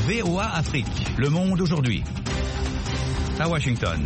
VOA Afrique, le monde aujourd'hui. À Washington.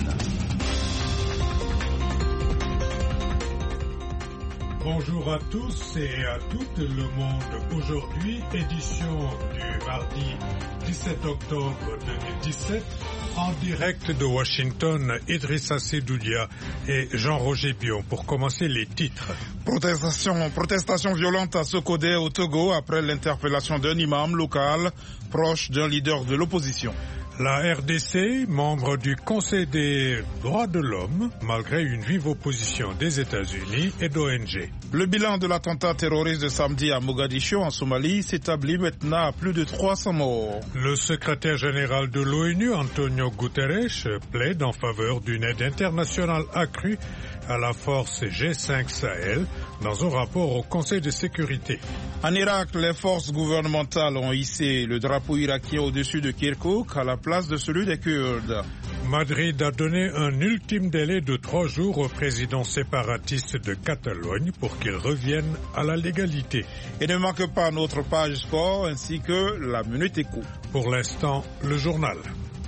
Bonjour à tous et à toutes, le monde aujourd'hui, édition du mardi 17 octobre 2017, en direct de Washington, Idrissa Sedoudia et Jean-Roger Bion. Pour commencer, les titres. Protestation violente à Sokodé au Togo après l'interpellation d'un imam local proche d'un leader de l'opposition. La RDC, membre du Conseil des droits de l'homme, malgré une vive opposition des États-Unis et d'ONG. Le bilan de l'attentat terroriste de samedi à Mogadiscio, en Somalie, s'établit maintenant à plus de 300 morts. Le secrétaire général de l'ONU, Antonio Guterres, plaide en faveur d'une aide internationale accrue à la force G5 Sahel dans un rapport au Conseil de sécurité. En Irak, les forces gouvernementales ont hissé le drapeau irakien au-dessus de Kirkouk à la place de celui des Kurdes. Madrid a donné un ultime délai de 3 jours au président séparatiste de Catalogne pour qu'il revienne à la légalité. Et ne manque pas notre page sport ainsi que la Minute Éco. Pour l'instant, le journal.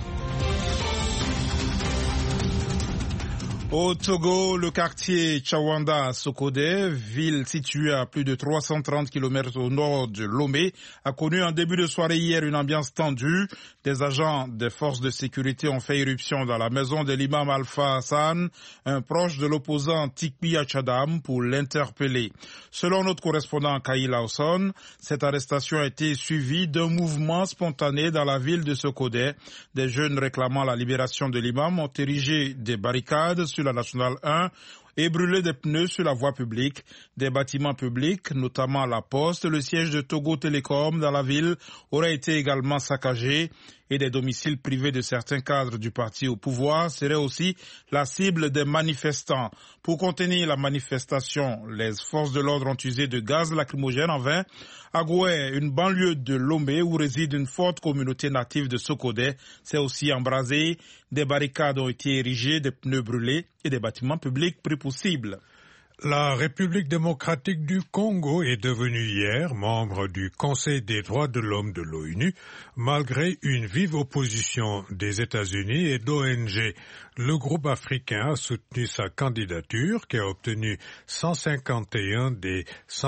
Au Togo, le quartier Tchawanda à Sokodé, ville située à plus de 330 km au nord de Lomé, a connu en début de soirée hier une ambiance tendue. Des agents des forces de sécurité ont fait irruption dans la maison de l'imam Alpha Hassan, un proche de l'opposant Tikbi Achadam, pour l'interpeller. Selon notre correspondant Kaï Lawson, cette arrestation a été suivie d'un mouvement spontané dans la ville de Sokodé. Des jeunes réclamant la libération de l'imam ont érigé des barricades sur la Nationale 1 et brûlé des pneus sur la voie publique. Des bâtiments publics, notamment la poste, le siège de Togo Télécom dans la ville, auraient été également saccagés et des domiciles privés de certains cadres du parti au pouvoir seraient aussi la cible des manifestants. Pour contenir la manifestation, les forces de l'ordre ont usé de gaz lacrymogène en vain. À Goué, une banlieue de Lomé où réside une forte communauté native de Sokodé, s'est aussi embrasée. Des barricades ont été érigées, des pneus brûlés et des bâtiments publics pris pour cible. La République démocratique du Congo est devenue hier membre du Conseil des droits de l'homme de l'ONU, malgré une vive opposition des États-Unis et d'ONG. Le groupe africain a soutenu sa candidature, qui a obtenu 151 des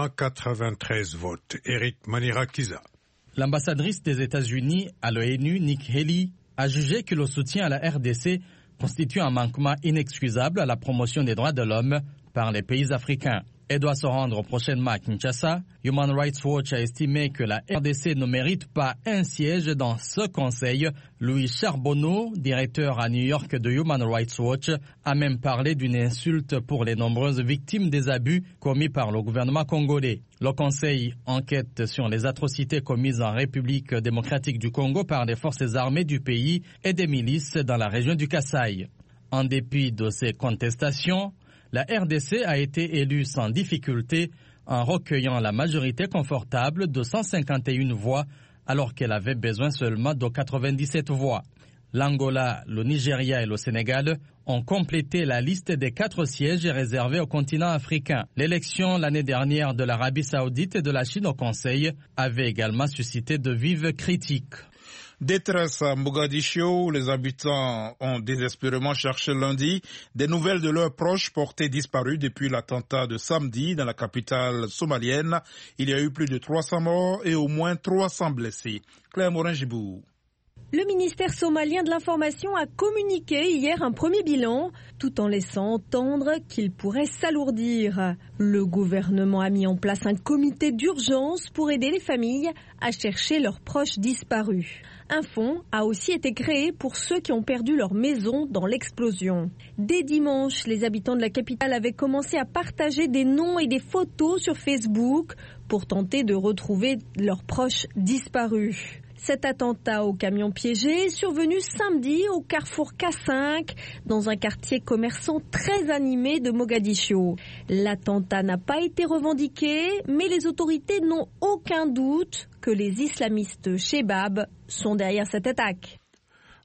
193 votes. Eric Manirakiza. L'ambassadrice des États-Unis à l'ONU, Nikki Haley, a jugé que le soutien à la RDC constitue un manquement inexcusable à la promotion des droits de l'homme par les pays africains. Elle doit se rendre prochainement à Kinshasa. Human Rights Watch a estimé que la RDC ne mérite pas un siège dans ce conseil. Louis Charbonneau, directeur à New York de Human Rights Watch, a même parlé d'une insulte pour les nombreuses victimes des abus commis par le gouvernement congolais. Le conseil enquête sur les atrocités commises en République démocratique du Congo par les forces armées du pays et des milices dans la région du Kasaï. En dépit de ces contestations, la RDC a été élue sans difficulté en recueillant la majorité confortable de 151 voix alors qu'elle avait besoin seulement de 97 voix. L'Angola, le Nigeria et le Sénégal ont complété la liste des 4 sièges réservés au continent africain. L'élection l'année dernière de l'Arabie Saoudite et de la Chine au Conseil avait également suscité de vives critiques. Détresse à Mogadiscio, les habitants ont désespérément cherché lundi des nouvelles de leurs proches portés disparus depuis l'attentat de samedi dans la capitale somalienne. Il y a eu plus de 300 morts et au moins 300 blessés. Claire Morin-Gibou. Le ministère somalien de l'information a communiqué hier un premier bilan, tout en laissant entendre qu'il pourrait s'alourdir. Le gouvernement a mis en place un comité d'urgence pour aider les familles à chercher leurs proches disparus. Un fonds a aussi été créé pour ceux qui ont perdu leur maison dans l'explosion. Dès dimanche, les habitants de la capitale avaient commencé à partager des noms et des photos sur Facebook pour tenter de retrouver leurs proches disparus. Cet attentat au camion piégé est survenu samedi au carrefour K5, dans un quartier commerçant très animé de Mogadiscio. L'attentat n'a pas été revendiqué, mais les autorités n'ont aucun doute que les islamistes Chebab sont derrière cette attaque.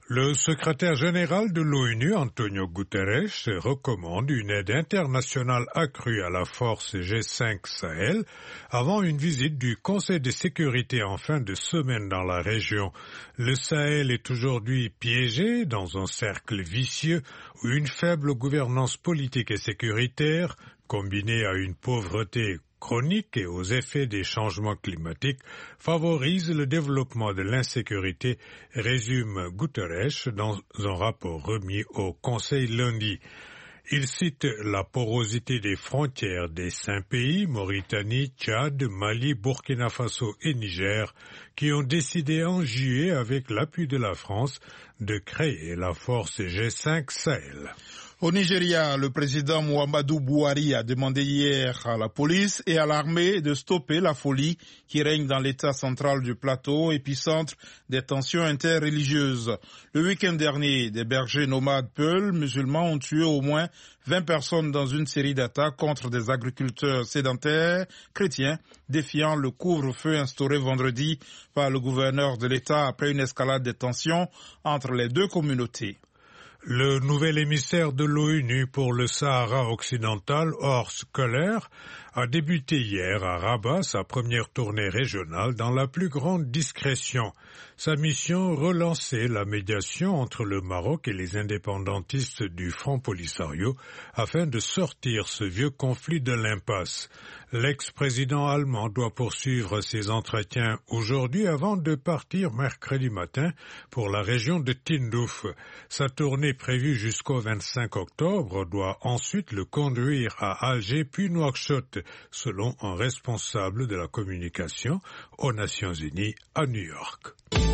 Le secrétaire général de l'ONU, Antonio Guterres, recommande une aide internationale accrue à la force G5 Sahel avant une visite du Conseil de sécurité en fin de semaine dans la région. Le Sahel est aujourd'hui piégé dans un cercle vicieux où une faible gouvernance politique et sécuritaire, combinée à une pauvreté chronique et aux effets des changements climatiques favorise le développement de l'insécurité, résume Guterres dans un rapport remis au Conseil lundi. Il cite la porosité des frontières des 5 pays, Mauritanie, Tchad, Mali, Burkina Faso et Niger, qui ont décidé en juillet, avec l'appui de la France, de créer la force G5 Sahel. Au Nigeria, le président Muhammadu Buhari a demandé hier à la police et à l'armée de stopper la folie qui règne dans l'état central du plateau, épicentre des tensions interreligieuses. Le week-end dernier, des bergers nomades peuls musulmans ont tué au moins 20 personnes dans une série d'attaques contre des agriculteurs sédentaires chrétiens, défiant le couvre-feu instauré vendredi par le gouverneur de l'État après une escalade des tensions entre les deux communautés. Le nouvel émissaire de l'ONU pour le Sahara occidental, Horst Köhler, a débuté hier à Rabat sa première tournée régionale dans la plus grande discrétion. Sa mission, relancer la médiation entre le Maroc et les indépendantistes du Front Polisario afin de sortir ce vieux conflit de l'impasse. L'ex-président allemand doit poursuivre ses entretiens aujourd'hui avant de partir mercredi matin pour la région de Tindouf. Sa tournée prévue jusqu'au 25 octobre doit ensuite le conduire à Alger puis Nouakchott, selon un responsable de la communication aux Nations Unies à New York.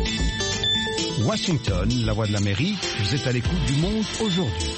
Washington, la voix de l'Amérique, vous êtes à l'écoute du Monde aujourd'hui.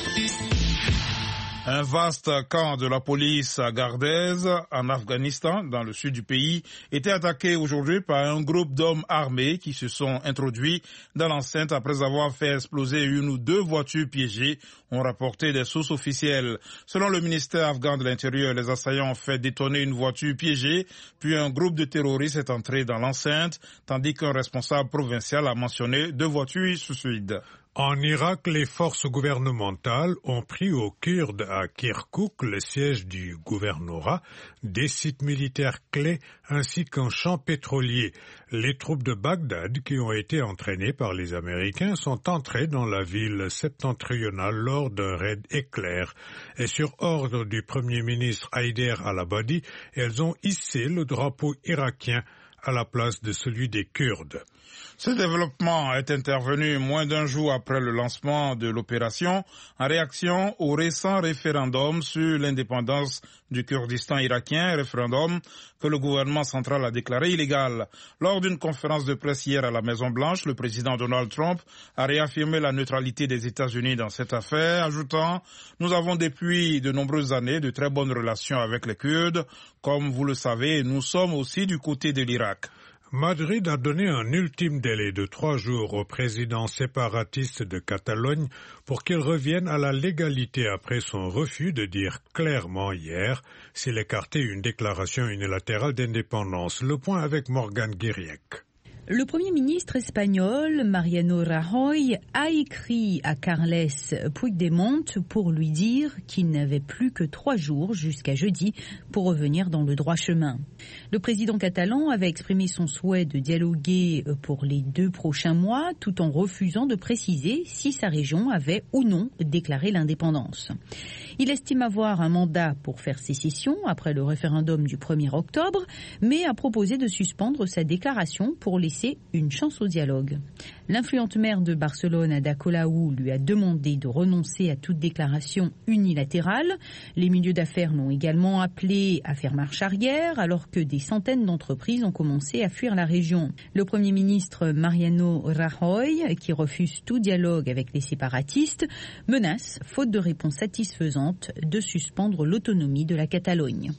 Un vaste camp de la police à Gardez, en Afghanistan, dans le sud du pays, était attaqué aujourd'hui par un groupe d'hommes armés qui se sont introduits dans l'enceinte après avoir fait exploser une ou deux voitures piégées, ont rapporté des sources officielles. Selon le ministère afghan de l'Intérieur, les assaillants ont fait détonner une voiture piégée, puis un groupe de terroristes est entré dans l'enceinte, tandis qu'un responsable provincial a mentionné 2 voitures suicides. En Irak, les forces gouvernementales ont pris aux Kurdes à Kirkouk, le siège du gouvernorat, des sites militaires clés ainsi qu'un champ pétrolier. Les troupes de Bagdad, qui ont été entraînées par les Américains, sont entrées dans la ville septentrionale lors d'un raid éclair. Et sur ordre du Premier ministre Haider al-Abadi, elles ont hissé le drapeau irakien à la place de celui des Kurdes. Ce développement est intervenu moins d'un jour après le lancement de l'opération en réaction au récent référendum sur l'indépendance du Kurdistan irakien, référendum que le gouvernement central a déclaré illégal. Lors d'une conférence de presse hier à la Maison-Blanche, le président Donald Trump a réaffirmé la neutralité des États-Unis dans cette affaire, ajoutant « Nous avons depuis de nombreuses années de très bonnes relations avec les Kurdes. Comme vous le savez, nous sommes aussi du côté de l'Irak. » Madrid a donné un ultime délai de 3 jours au président séparatiste de Catalogne pour qu'il revienne à la légalité après son refus de dire clairement hier s'il écartait une déclaration unilatérale d'indépendance. Le point avec Morgane Guiriec. Le Premier ministre espagnol, Mariano Rajoy, a écrit à Carles Puigdemont pour lui dire qu'il n'avait plus que 3 jours jusqu'à jeudi pour revenir dans le droit chemin. Le président catalan avait exprimé son souhait de dialoguer pour les 2 prochains mois, tout en refusant de préciser si sa région avait ou non déclaré l'indépendance. Il estime avoir un mandat pour faire sécession après le référendum du 1er octobre, mais a proposé de suspendre sa déclaration pour laisser une chance au dialogue. L'influente maire de Barcelone, Ada Colau, lui a demandé de renoncer à toute déclaration unilatérale. Les milieux d'affaires l'ont également appelé à faire marche arrière, alors que des centaines d'entreprises ont commencé à fuir la région. Le Premier ministre Mariano Rajoy, qui refuse tout dialogue avec les séparatistes, menace, faute de réponse satisfaisante, de suspendre l'autonomie de la Catalogne.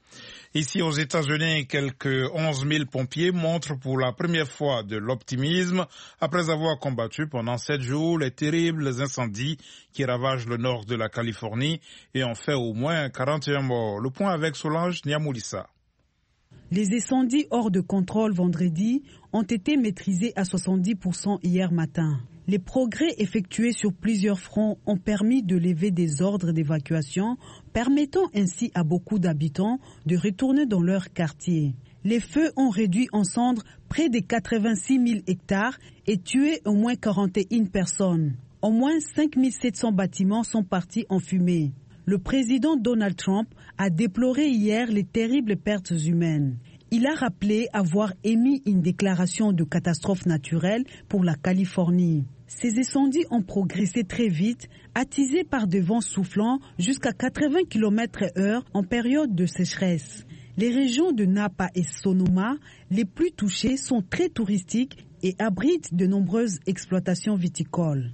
Ici aux États-Unis, quelques 11 000 pompiers montrent pour la première fois de l'optimisme après avoir combattu pendant 7 jours les terribles incendies qui ravagent le nord de la Californie et ont fait au moins 41 morts. Le point avec Solange Niamoulissa. Les incendies hors de contrôle vendredi ont été maîtrisés à 70% hier matin. Les progrès effectués sur plusieurs fronts ont permis de lever des ordres d'évacuation, permettant ainsi à beaucoup d'habitants de retourner dans leur quartier. Les feux ont réduit en cendres près de 86 000 hectares et tué au moins 41 personnes. Au moins 5 700 bâtiments sont partis en fumée. Le président Donald Trump a déploré hier les terribles pertes humaines. Il a rappelé avoir émis une déclaration de catastrophe naturelle pour la Californie. Ces incendies ont progressé très vite, attisés par des vents soufflant jusqu'à 80 km/h en période de sécheresse. Les régions de Napa et Sonoma, les plus touchées, sont très touristiques et abritent de nombreuses exploitations viticoles.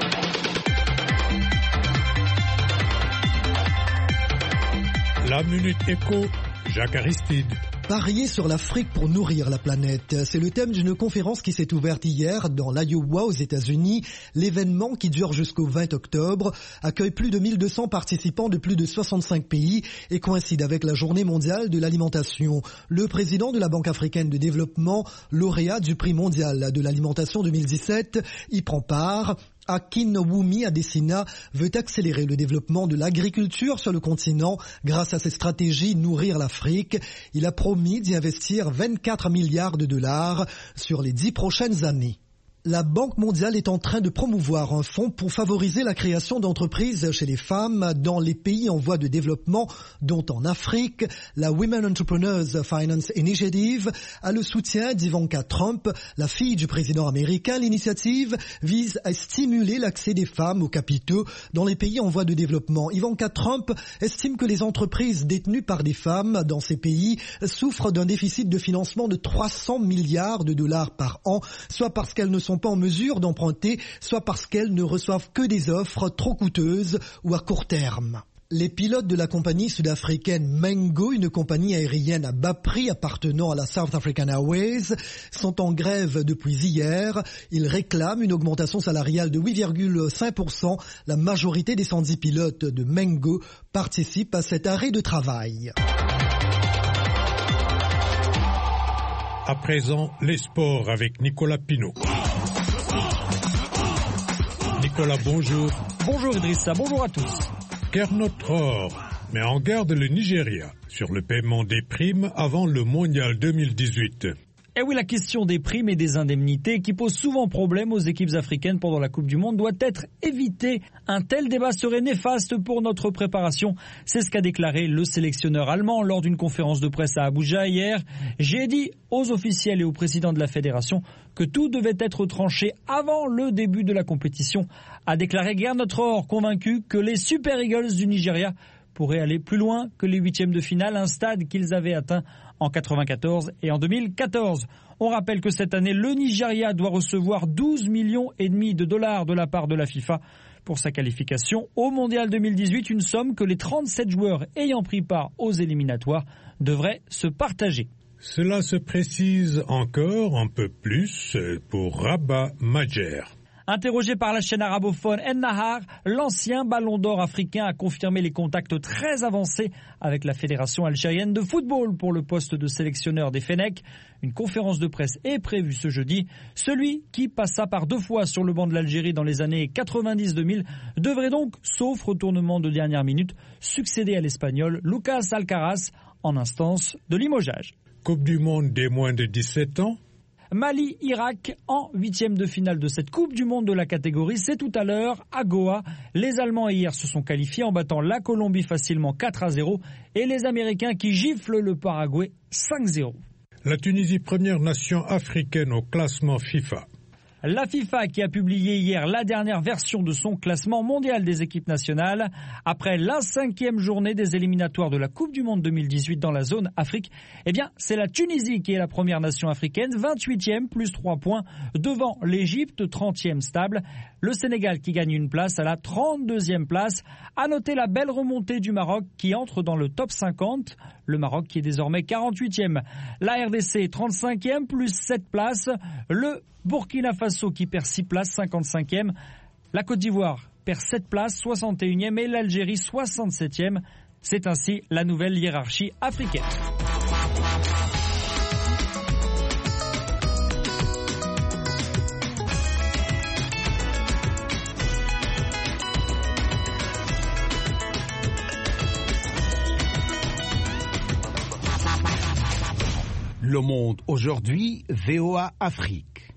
La Minute Éco, Jacques Aristide. Parier sur l'Afrique pour nourrir la planète, c'est le thème d'une conférence qui s'est ouverte hier dans l'Iowa aux États-Unis. L'événement, qui dure jusqu'au 20 octobre, accueille plus de 1200 participants de plus de 65 pays et coïncide avec la Journée mondiale de l'alimentation. Le président de la Banque africaine de développement, lauréat du prix mondial de l'alimentation 2017, y prend part. Akinwumi Adesina veut accélérer le développement de l'agriculture sur le continent grâce à ses stratégies Nourrir l'Afrique. Il a promis d'y investir 24 milliards de dollars sur les 10 prochaines années. La Banque mondiale est en train de promouvoir un fonds pour favoriser la création d'entreprises chez les femmes dans les pays en voie de développement, dont en Afrique. La Women Entrepreneurs Finance Initiative a le soutien d'Ivanka Trump, la fille du président américain. L'initiative vise à stimuler l'accès des femmes aux capitaux dans les pays en voie de développement. Ivanka Trump estime que les entreprises détenues par des femmes dans ces pays souffrent d'un déficit de financement de 300 milliards de dollars par an, soit parce qu'elles ne sont pas en mesure d'emprunter, soit parce qu'elles ne reçoivent que des offres trop coûteuses ou à court terme. Les pilotes de la compagnie sud-africaine Mango, une compagnie aérienne à bas prix appartenant à la South African Airways, sont en grève depuis hier. Ils réclament une augmentation salariale de 8,5%. La majorité des 110 pilotes de Mango participent à cet arrêt de travail. À présent, les sports avec Nicolas Pinault. Nicolas, bonjour. Bonjour Idrissa, bonjour à tous. Gernot Rohr met en garde le Nigeria sur le paiement des primes avant le Mondial 2018. Et oui, la question des primes et des indemnités qui pose souvent problème aux équipes africaines pendant la Coupe du Monde doit être évitée. Un tel débat serait néfaste pour notre préparation. C'est ce qu'a déclaré le sélectionneur allemand lors d'une conférence de presse à Abuja hier. J'ai dit aux officiels et au président de la fédération que tout devait être tranché avant le début de la compétition, a déclaré Gernot Rohr, convaincu que les Super Eagles du Nigeria pourraient aller plus loin que les huitièmes de finale, un stade qu'ils avaient atteint en 1994 et en 2014. On rappelle que cette année, le Nigeria doit recevoir 12,5 millions de dollars de la part de la FIFA pour sa qualification au Mondial 2018, une somme que les 37 joueurs ayant pris part aux éliminatoires devraient se partager. Cela se précise encore un peu plus pour Rabat Majer. Interrogé par la chaîne arabophone En-Nahar, l'ancien ballon d'or africain a confirmé les contacts très avancés avec la fédération algérienne de football pour le poste de sélectionneur des Fennecs. Une conférence de presse est prévue ce jeudi. Celui qui passa par 2 fois sur le banc de l'Algérie dans les années 90-2000 devrait donc, sauf retournement de dernière minute, succéder à l'Espagnol Lucas Alcaraz en instance de limogeage. Coupe du monde des moins de 17 ans. Mali-Irak en 8e de finale de cette Coupe du Monde de la catégorie. C'est tout à l'heure à Goa. Les Allemands hier se sont qualifiés en battant la Colombie facilement 4-0 et les Américains qui giflent le Paraguay 5-0. La Tunisie, première nation africaine au classement FIFA. La FIFA qui a publié hier la dernière version de son classement mondial des équipes nationales. Après la 5e journée des éliminatoires de la Coupe du Monde 2018 dans la zone Afrique, eh bien, c'est la Tunisie qui est la première nation africaine, 28e plus 3 points, devant l'Égypte, 30e stable. Le Sénégal qui gagne une place à la 32e place. À noter la belle remontée du Maroc qui entre dans le top 50. Le Maroc qui est désormais 48e. La RDC 35e plus 7 places. Le Burkina Faso qui perd 6 places, 55e. La Côte d'Ivoire perd 7 places, 61e. Et l'Algérie 67e. C'est ainsi la nouvelle hiérarchie africaine. Le Monde aujourd'hui, VOA Afrique.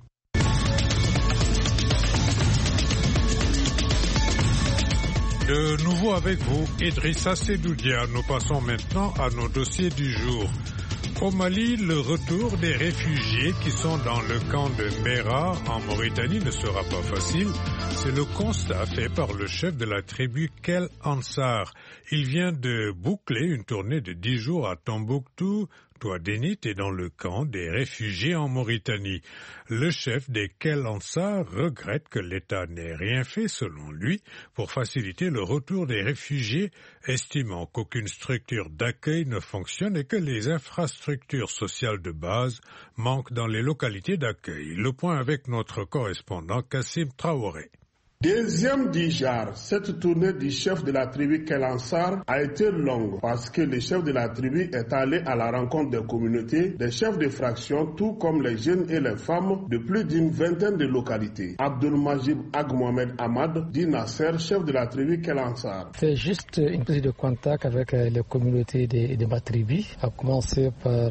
De nouveau avec vous, Idrissa Sedoudia. Nous passons maintenant à nos dossiers du jour. Au Mali, le retour des réfugiés qui sont dans le camp de Mera en Mauritanie ne sera pas facile. C'est le constat fait par le chef de la tribu Kel Ansar. Il vient de boucler une tournée de 10 jours à Tombouctou, Touadénit et dans le camp des réfugiés en Mauritanie. Le chef des Kel Ansar regrette que l'État n'ait rien fait, selon lui, pour faciliter le retour des réfugiés, estimant qu'aucune structure d'accueil ne fonctionne et que les infrastructures sociales de base manquent dans les localités d'accueil. Le point avec notre correspondant Kassim Traoré. Deuxième Dijar, cette tournée du chef de la tribu Kel Ansar a été longue parce que le chef de la tribu est allé à la rencontre des communautés, des chefs de fraction, tout comme les jeunes et les femmes de plus d'une vingtaine de localités. Abdelmajid Ag Mohamed Ahmad, dit Nasser, chef de la tribu Kel Ansar. C'est juste une prise de contact avec les communautés de ma tribu, à commencer par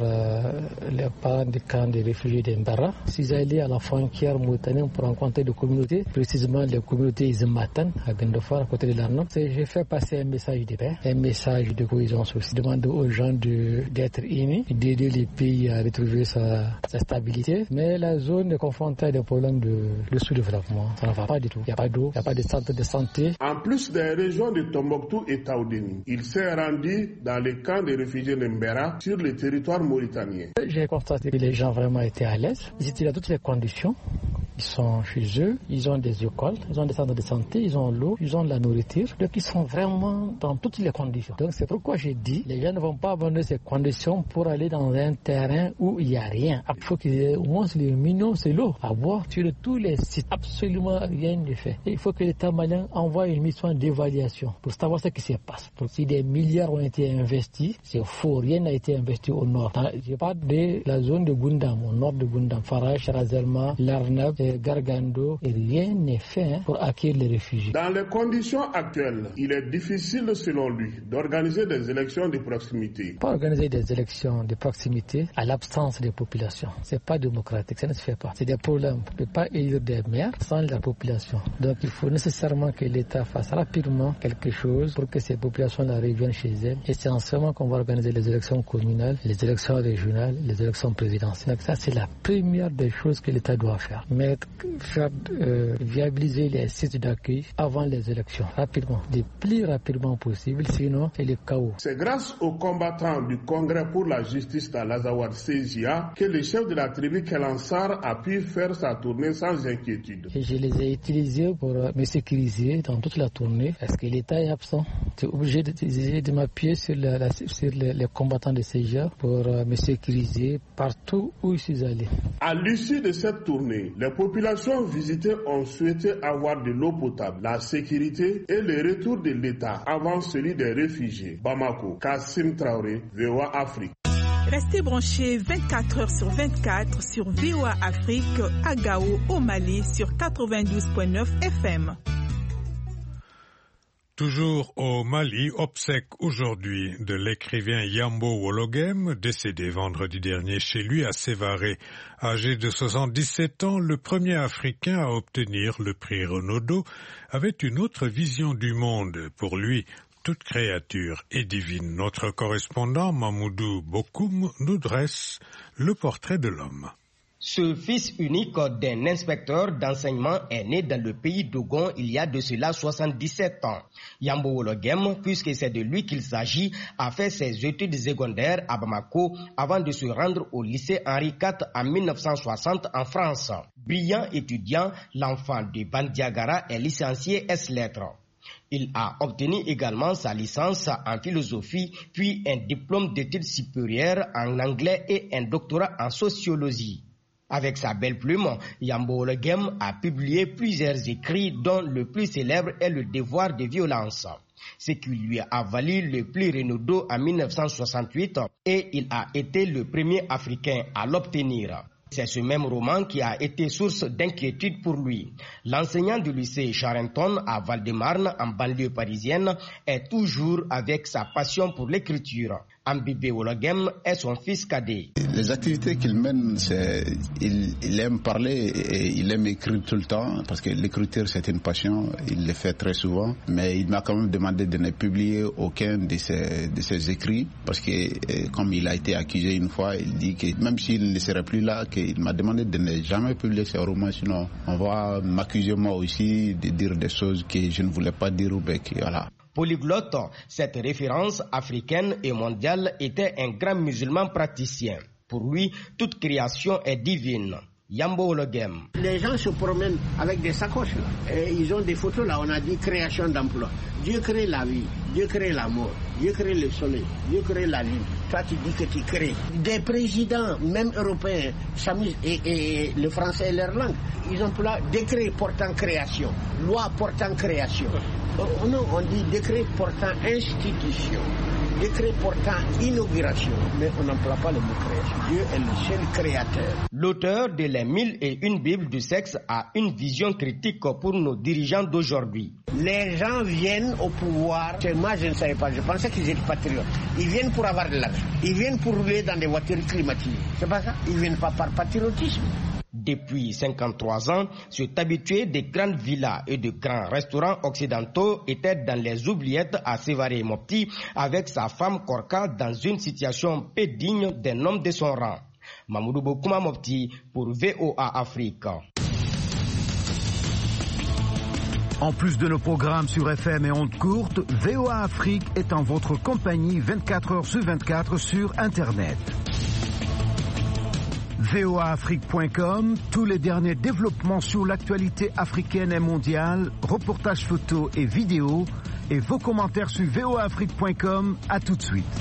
les parents du camp des réfugiés d'Embara. S'ils allaient à la frontière mauritanienne pour rencontrer des communautés, précisément les communautés Izmatan à Gandofar à côté de l'Arnaud. J'ai fait passer un message de paix, un message de cohésion sociale, demander aux gens d'être unis, d'aider les pays à retrouver sa stabilité. Mais la zone est confrontée à des problèmes de sous-développement. Ça ne va pas du tout. Il n'y a pas d'eau, il n'y a pas de centre de santé. En plus des régions de Tombouctou et Taoudéni, il s'est rendu dans les camps des réfugiés d'Embera sur le territoire mauritanien. J'ai constaté que les gens vraiment étaient à l'aise. Ils étaient dans toutes les conditions. Ils sont chez eux, ils ont des écoles, ils ont des centres de santé, ils ont l'eau, ils ont la nourriture. Donc ils sont vraiment dans toutes les conditions. Donc c'est pourquoi j'ai dit, les gens ne vont pas abandonner ces conditions pour aller dans un terrain où il n'y a rien. Il faut qu'il y ait au moins le minimum, c'est l'eau. À boire sur tous les sites, absolument rien n'est fait. Et il faut que l'État malien envoie une mission d'évaluation pour savoir ce qui se passe. Pour si des milliards ont été investis, c'est faux, rien n'a été investi au nord. Je parle de la zone de Gundam, au nord de Gundam, Farah, Charazelma, Larnab, Gargando, et rien n'est fait pour accueillir les réfugiés. Dans les conditions actuelles, il est difficile selon lui d'organiser des élections de proximité. Pas organiser des élections de proximité à l'absence des populations. C'est pas démocratique, ça ne se fait pas. C'est des problèmes. On ne peut pas élire des maires sans la population. Donc il faut nécessairement que l'État fasse rapidement quelque chose pour que ces populations-là reviennent chez elles. Et c'est en ce moment qu'on va organiser les élections communales, les élections régionales, les élections présidentielles. Donc ça, c'est la première des choses que l'État doit faire. Mais faire viabiliser les sites d'accueil avant les élections, rapidement, le plus rapidement possible, sinon c'est le chaos. C'est grâce aux combattants du Congrès pour la justice d'Al-Azawad CJA que le chef de la tribu Kel Ansar a pu faire sa tournée sans inquiétude. Et je les ai utilisés pour me sécuriser dans toute la tournée parce que l'État est absent. J'ai obligé de m'appuyer sur les combattants de CJA pour me sécuriser partout où je suis allé. À l'issue de cette tournée, les populations visitées ont souhaité avoir de l'eau potable, la sécurité et le retour de l'État avant celui des réfugiés. Bamako, Kassim Traoré, VOA Afrique. Restez branchés 24 heures sur 24 sur VOA Afrique à Gao au Mali sur 92.9 FM. Toujours au Mali, obsèque aujourd'hui de l'écrivain Yambo Wologem, décédé vendredi dernier chez lui à Sévaré. Âgé de 77 ans, le premier Africain à obtenir le prix Renaudot avait une autre vision du monde. Pour lui, toute créature est divine. Notre correspondant Mamoudou Bokoum nous dresse le portrait de l'homme. Ce fils unique d'un inspecteur d'enseignement est né dans le pays d'Ogon il y a de cela 77 ans. Yambo Wologem, puisque c'est de lui qu'il s'agit, a fait ses études secondaires à Bamako avant de se rendre au lycée Henri IV en 1960 en France. Brillant étudiant, l'enfant de Bandiagara est licencié S-lettres. Il a obtenu également sa licence en philosophie, puis un diplôme d'études supérieures en anglais et un doctorat en sociologie. Avec sa belle plume, Yambo Wologem a publié plusieurs écrits dont le plus célèbre est Le devoir de violence, ce qui lui a valu le prix Renaudot en 1968 et il a été le premier Africain à l'obtenir. C'est ce même roman qui a été source d'inquiétude pour lui. L'enseignant du lycée Charenton à Val-de-Marne, en banlieue parisienne, est toujours avec sa passion pour l'écriture. Ambibé Ologem est son fils cadet. Les activités qu'il mène, il aime parler et il aime écrire tout le temps, parce que l'écriture c'est une passion, il le fait très souvent, mais il m'a quand même demandé de ne publier aucun de ses écrits, parce que comme il a été accusé une fois, il dit que même s'il ne serait plus là, qu'il m'a demandé de ne jamais publier ses romans, sinon on va m'accuser moi aussi de dire des choses que je ne voulais pas dire au bec. Voilà. Polyglotte, cette référence africaine et mondiale était un grand musulman praticien. Pour lui, toute création est divine. Yambo Ologem. Les gens se promènent avec des sacoches là. Et ils ont des photos là, on a dit création d'emploi. Dieu crée la vie, Dieu crée la mort, Dieu crée le soleil, Dieu crée la lune. Toi tu dis que tu crées. Des présidents, même européens, s'amusent et le français est leur langue. Ils ont là décret portant création, loi portant création. Non, on dit décret portant institution, décret portant inauguration, mais on n'emploie pas le mot création. Dieu est le seul créateur. L'auteur de les 1001 Bibles du sexe a une vision critique pour nos dirigeants d'aujourd'hui. Les gens viennent au pouvoir, moi je ne savais pas, je pensais qu'ils étaient patriotes. Ils viennent pour avoir de l'argent, ils viennent pour rouler dans des voitures climatisées. C'est pas ça? Ils viennent pas par patriotisme. Depuis 53 ans, cet habitué des grandes villas et de grands restaurants occidentaux était dans les oubliettes à Sévaré Mopti avec sa femme Korka dans une situation peu digne d'un homme de son rang. Mamoudou Bokouma Mopti pour VOA Afrique. En plus de nos programmes sur FM et ondes courtes, VOA Afrique est en votre compagnie 24 heures sur 24 sur Internet. voaafrique.com, tous les derniers développements sur l'actualité africaine et mondiale, reportages photos et vidéos, et vos commentaires sur voaafrique.com. À tout de suite.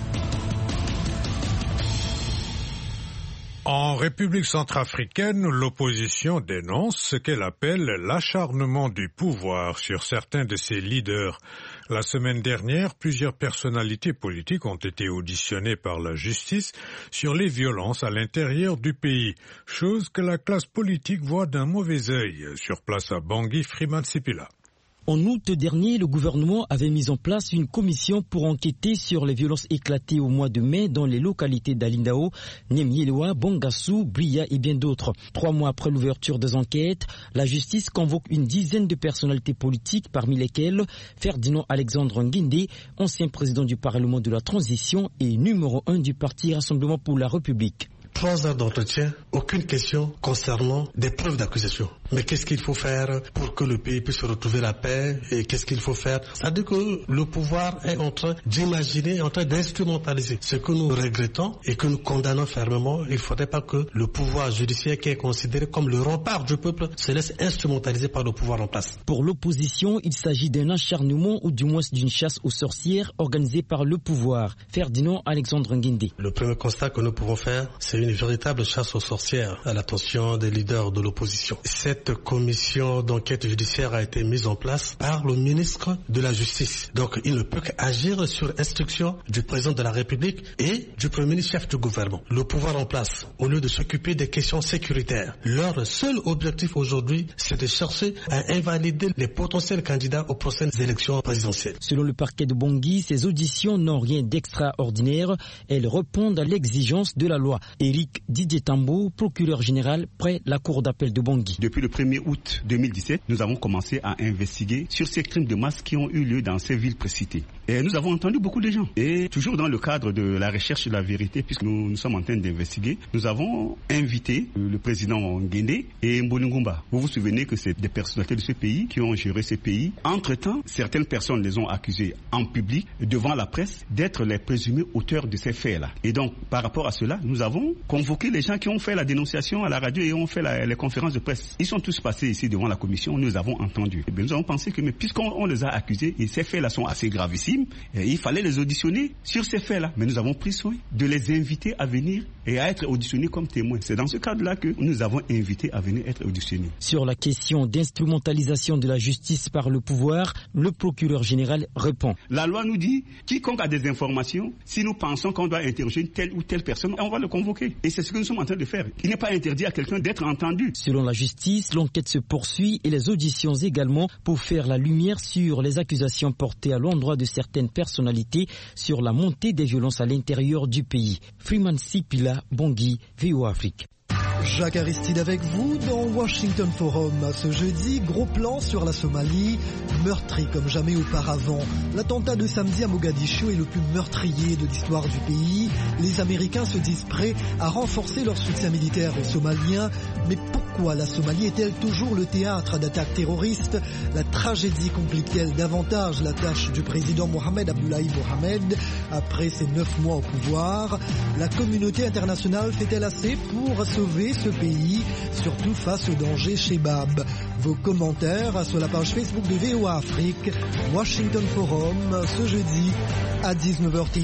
En République centrafricaine, l'opposition dénonce ce qu'elle appelle l'acharnement du pouvoir sur certains de ses leaders. La semaine dernière, plusieurs personnalités politiques ont été auditionnées par la justice sur les violences à l'intérieur du pays, chose que la classe politique voit d'un mauvais œil. Sur place à Bangui, Freeman Sipila. En août dernier, le gouvernement avait mis en place une commission pour enquêter sur les violences éclatées au mois de mai dans les localités d'Alindao, Niemyeloa, Bangassou, Bria et bien d'autres. 3 mois après l'ouverture des enquêtes, la justice convoque une dizaine de personnalités politiques, parmi lesquelles Ferdinand Alexandre Nguindé, ancien président du Parlement de la Transition et numéro 1 du Parti Rassemblement pour la République. 3 heures d'entretien, aucune question concernant des preuves d'accusation. Mais qu'est-ce qu'il faut faire pour que le pays puisse retrouver la paix et qu'est-ce qu'il faut faire? C'est-à-dire que le pouvoir est en train d'imaginer, en train d'instrumentaliser. Ce que nous regrettons et que nous condamnons fermement, il ne faudrait pas que le pouvoir judiciaire qui est considéré comme le rempart du peuple se laisse instrumentaliser par le pouvoir en place. Pour l'opposition, il s'agit d'un acharnement ou du moins d'une chasse aux sorcières organisée par le pouvoir. Ferdinand Alexandre Nguindé. Le premier constat que nous pouvons faire, c'est une véritable chasse aux sorcières à l'attention des leaders de l'opposition. Cette commission d'enquête judiciaire a été mise en place par le ministre de la Justice. Donc il ne peut qu'agir sur instruction du président de la République et du premier ministre chef du gouvernement. Le pouvoir en place, au lieu de s'occuper des questions sécuritaires, leur seul objectif aujourd'hui, c'est de chercher à invalider les potentiels candidats aux prochaines élections présidentielles. Selon le parquet de Bangui, ces auditions n'ont rien d'extraordinaire. Elles répondent à l'exigence de la loi. Éric Didier Tambo, procureur général près la cour d'appel de Bangui. Depuis le 1er août 2017, nous avons commencé à investiguer sur ces crimes de masse qui ont eu lieu dans ces villes précitées. Et nous avons entendu beaucoup de gens. Et toujours dans le cadre de la recherche de la vérité, puisque nous sommes en train d'investiguer, nous avons invité le président Nguindé et Mboningumba. Vous vous souvenez que c'est des personnalités de ce pays qui ont géré ce pays. Entre-temps, certaines personnes les ont accusés en public, devant la presse, d'être les présumés auteurs de ces faits-là. Et donc, par rapport à cela, nous avons convoqué les gens qui ont fait la dénonciation à la radio et ont fait les conférences de presse. Ils sont tous passés ici devant la commission, nous avons entendu. Et bien, nous avons pensé que, mais puisqu'on les a accusés, et ces faits-là sont assez gravissimes, il fallait les auditionner sur ces faits-là. Mais nous avons pris soin de les inviter à venir et à être auditionnés comme témoins. C'est dans ce cadre-là que nous avons invité à venir être auditionnés. Sur la question d'instrumentalisation de la justice par le pouvoir, le procureur général répond. La loi nous dit, quiconque a des informations, si nous pensons qu'on doit interroger telle ou telle personne, on va le convoquer. Et c'est ce que nous sommes en train de faire. Il n'est pas interdit à quelqu'un d'être entendu. Selon la justice, l'enquête se poursuit et les auditions également pour faire la lumière sur les accusations portées à l'endroit de certaines personnalités sur la montée des violences à l'intérieur du pays. Freeman Sipila, Bangui, VOA Afrique. Jacques Aristide avec vous dans Washington Forum. Ce jeudi, gros plan sur la Somalie, meurtri comme jamais auparavant. L'attentat de samedi à Mogadiscio est le plus meurtrier de l'histoire du pays. Les Américains se disent prêts à renforcer leur soutien militaire aux Somaliens. Mais pourquoi la Somalie est-elle toujours le théâtre d'attaques terroristes? La tragédie complique-t-elle davantage la tâche du président Mohamed Abdullahi Mohamed après ses 9 mois au pouvoir? La communauté internationale fait-elle assez pour sauver ce pays, surtout face au danger Shebab? Vos commentaires sur la page Facebook de VOA Afrique, Washington Forum, ce jeudi à 19h10.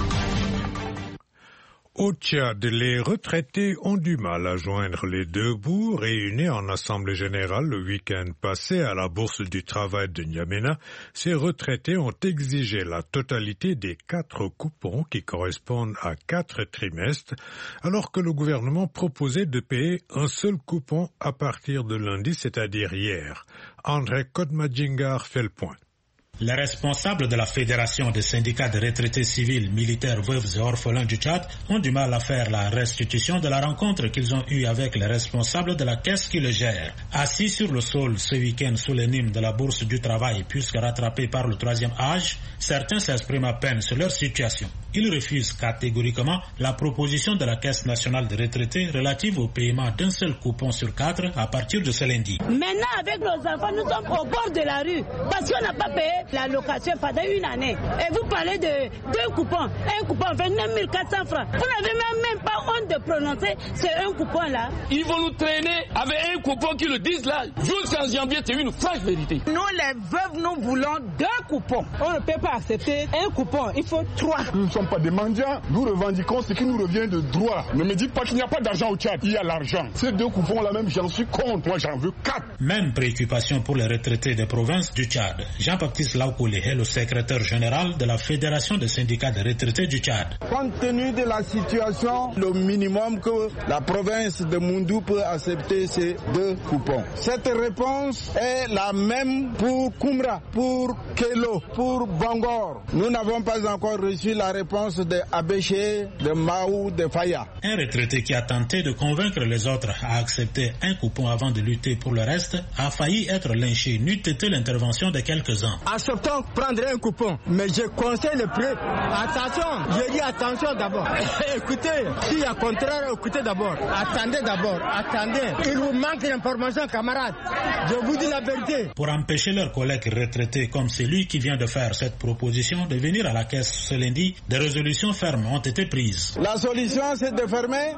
Au Tchad, les retraités ont du mal à joindre les deux bouts. Réunis en assemblée générale le week-end passé à la Bourse du Travail de N'Djamena, ces retraités ont exigé la totalité des 4 coupons qui correspondent à 4 trimestres, alors que le gouvernement proposait de payer un seul coupon à partir de lundi, c'est-à-dire hier. André Kodmadjingar fait le point. Les responsables de la Fédération des syndicats de retraités civils, militaires, veuves et orphelins du Tchad ont du mal à faire la restitution de la rencontre qu'ils ont eue avec les responsables de la caisse qui le gère. Assis sur le sol ce week-end sous les nimes de la Bourse du Travail, puisque rattrapés par le 3e âge, certains s'expriment à peine sur leur situation. Ils refusent catégoriquement la proposition de la Caisse nationale de retraités relative au paiement d'un seul coupon sur 4 à partir de ce lundi. Maintenant, avec nos enfants, nous sommes au bord de la rue parce qu'on n'a pas payé la location pendant une année. Et vous parlez de 2 coupons. Un coupon, 29 400 francs. Vous n'avez même pas honte de prononcer c'est un coupon-là. Ils vont nous traîner avec un coupon qui le disent là. Jusqu'en janvier, c'est une franche vérité. Nous, les veuves, nous voulons 2 coupons. On ne peut pas accepter un coupon. Il faut 3. Nous ne sommes pas des mendiants. Nous revendiquons ce qui nous revient de droit. Ne me dites pas qu'il n'y a pas d'argent au Tchad. Il y a l'argent. Ces 2 coupons-là même, j'en suis contre. Moi, j'en veux 4. Même préoccupation pour les retraités des provinces du Tchad. Jean-Baptiste Laokoulé est le secrétaire général de la Fédération des syndicats de retraités du Tchad. Compte tenu de la situation, le minimum que la province de Moundou peut accepter, c'est 2 coupons. Cette réponse est la même pour Koumra, pour Kelo, pour Bangor. Nous n'avons pas encore reçu la réponse de Abéché, de Maou, de Faya. Un retraité qui a tenté de convaincre les autres à accepter un coupon avant de lutter pour le reste a failli être lynché, n'eût été l'intervention de quelques-uns. Acceptons prendre un coupon, mais je conseille le prix. Attention, je dis attention d'abord. Écoutez, s'il y a contraire, écoutez d'abord. Attendez d'abord, attendez. Il vous manque d'informations, camarades. Je vous dis la vérité. Pour empêcher leurs collègues retraités comme celui qui vient de faire cette proposition de venir à la caisse ce lundi, des résolutions fermes ont été prises. La solution, c'est de fermer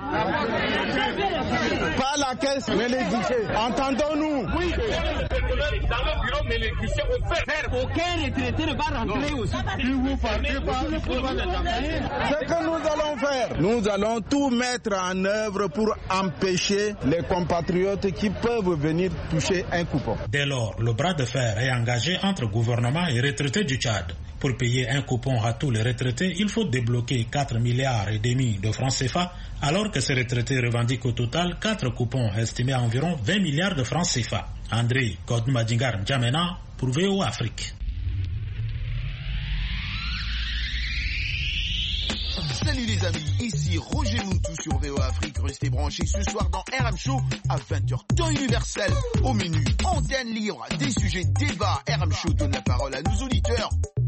pas la caisse, mais les guichets. Entendons-nous. Oui. Dans le bureau, mais les guichets ont fait. Aucun retraité ne va rentrer aussi. Si vous partez pas, ce que nous allons faire, nous allons tout mettre en œuvre pour empêcher les compatriotes qui peuvent venir toucher un coupon. Dès lors, le bras de fer est engagé entre gouvernement et retraités du Tchad. Pour payer un coupon à tous les retraités, il faut débloquer 4,5 milliards de francs CFA, alors que ces retraités revendiquent au total 4 coupons estimés à environ 20 milliards de francs CFA. André Kodmadjingar N'Djamena pour VOA Afrique. Salut les amis, ici Roger Moutou sur VOA Afrique. Restez branchés ce soir dans RM Show à 20h, temps universel. Au menu, antenne libre, des sujets débats. RM Show donne la parole à nos auditeurs.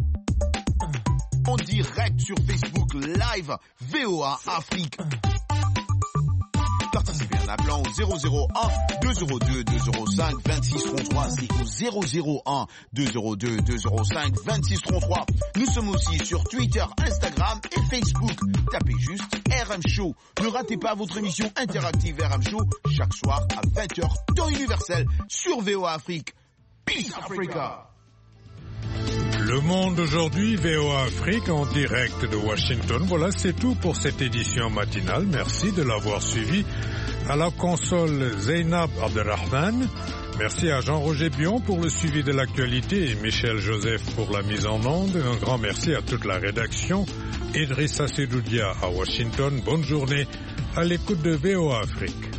En direct sur Facebook Live, VOA Afrique. Participez en appelant au 001 202 205 26 33. C'est au 001 202 205 26 33. Nous sommes aussi sur Twitter, Instagram et Facebook. Tapez juste RM Show. Ne ratez pas votre émission interactive RM Show chaque soir à 20h, temps universel sur VOA Afrique. Peace Africa. Le Monde aujourd'hui, VOA Afrique en direct de Washington. Voilà, c'est tout pour cette édition matinale. Merci de l'avoir suivi. À la console, Zainab Abderrahman. Merci à Jean-Roger Bion pour le suivi de l'actualité et Michel Joseph pour la mise en onde. Un grand merci à toute la rédaction. Idrissa Sedoudia à Washington. Bonne journée à l'écoute de VOA Afrique.